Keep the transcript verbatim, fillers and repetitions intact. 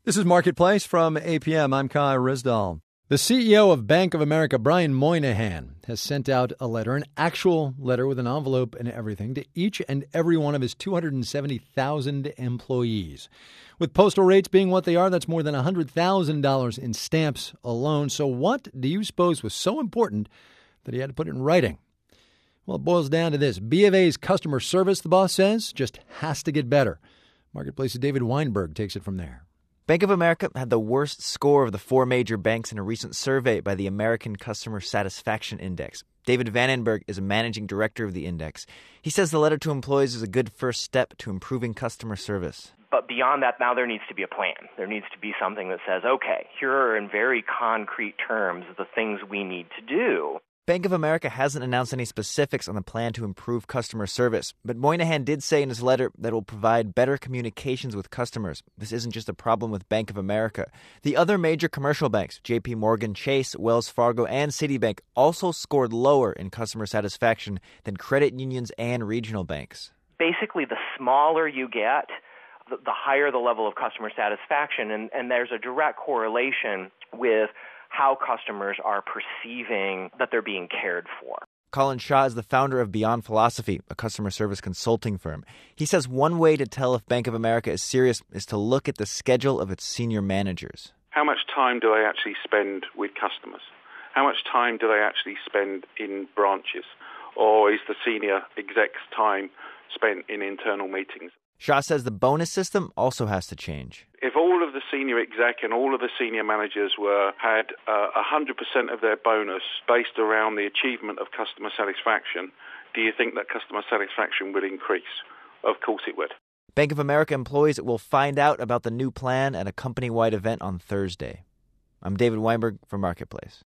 This is Marketplace from A P M. I'm Kai Rizdal. The C E O of Bank of America, Brian Moynihan, has sent out a letter, an actual letter with an envelope and everything, to each and every one of his two hundred seventy thousand employees. With postal rates being what they are, that's more than one hundred thousand dollars in stamps alone. So what do you suppose was so important that he had to put it in writing? Well, it boils down to this. B of A's customer service, the boss says, just has to get better. Marketplace's David Weinberg takes it from there. Bank of America had the worst score of the four major banks in a recent survey by the American Customer Satisfaction Index. David Vandenberg is a managing director of the index. He says the letter to employees is a good first step to improving customer service. But beyond that, now there needs to be a plan. There needs to be something that says, okay, here are in very concrete terms the things we need to do. Bank of America hasn't announced any specifics on the plan to improve customer service, but Moynihan did say in his letter that it will provide better communications with customers. This isn't just a problem with Bank of America. The other major commercial banks, J P Morgan Chase, Wells Fargo, and Citibank, also scored lower in customer satisfaction than credit unions and regional banks. Basically, the smaller you get, the, the higher the level of customer satisfaction, and, and there's a direct correlation with how customers are perceiving that they're being cared for. Colin Shaw is the founder of Beyond Philosophy, a customer service consulting firm. He says one way to tell if Bank of America is serious is to look at the schedule of its senior managers. How much time do they actually spend with customers? How much time do they actually spend in branches? Or is the senior exec's time spent in internal meetings? Shaw says the bonus system also has to change. If all of the senior exec and all of the senior managers were had uh, one hundred percent of their bonus based around the achievement of customer satisfaction, do you think that customer satisfaction would increase? Of course it would. Bank of America employees will find out about the new plan at a company-wide event on Thursday. I'm David Weinberg for Marketplace.